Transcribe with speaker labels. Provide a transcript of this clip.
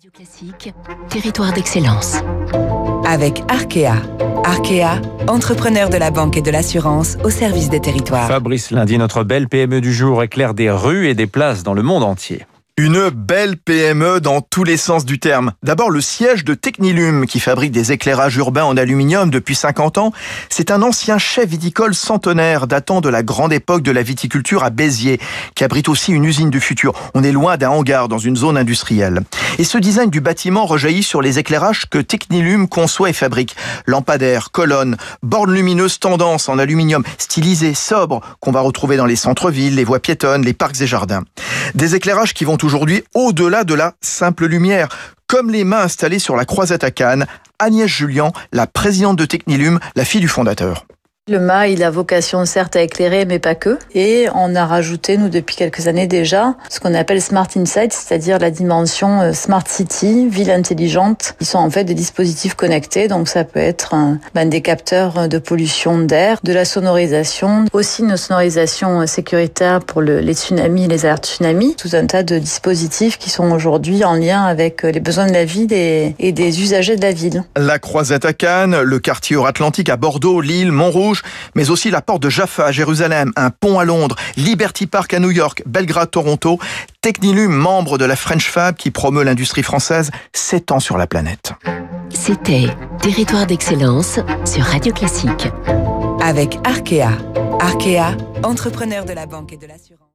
Speaker 1: Radio Classique, territoire d'excellence.
Speaker 2: Avec Arkea. Arkea, entrepreneur de la banque et de l'assurance au service des territoires.
Speaker 3: Fabrice Lundi, notre belle PME du jour, éclaire des rues et des places dans le monde entier.
Speaker 4: Une belle PME dans tous les sens du terme. D'abord, le siège de Technilum, qui fabrique des éclairages urbains en aluminium depuis 50 ans. C'est un ancien chef viticole centenaire datant de la grande époque de la viticulture à Béziers, qui abrite aussi une usine du futur. On est loin d'un hangar dans une zone industrielle. Et ce design du bâtiment rejaillit sur les éclairages que Technilum conçoit et fabrique. Lampadaires, colonnes, bornes lumineuses tendance en aluminium, stylisées, sobres, qu'on va retrouver dans les centres-villes, les voies piétonnes, les parcs et jardins. Des éclairages qui vont aujourd'hui au-delà de la simple lumière, comme les mâts installés sur la croisette à Cannes. Agnès Julien, la présidente de Technilum, la fille du fondateur.
Speaker 5: Le mât, il a vocation certes à éclairer, mais pas que. Et on a rajouté, nous, depuis quelques années déjà, ce qu'on appelle Smart Insight, c'est-à-dire la dimension Smart City, ville intelligente. Ils sont en fait des dispositifs connectés, donc ça peut être des capteurs de pollution d'air, de la sonorisation, aussi une sonorisation sécuritaire pour les tsunamis, les alertes tsunamis. Tout un tas de dispositifs qui sont aujourd'hui en lien avec les besoins de la ville et des usagers de la ville.
Speaker 4: La croisette à Cannes, le quartier Euratlantique à Bordeaux, Lille, Montrouge, mais aussi la porte de Jaffa à Jérusalem, un pont à Londres, Liberty Park à New York, Belgrade, Toronto. Technilum, membre de la French Fab qui promeut l'industrie française, s'étend sur la planète.
Speaker 1: C'était Territoire d'excellence sur Radio Classique.
Speaker 2: Avec Arkea. Arkea, entrepreneur de la banque et de l'assurance.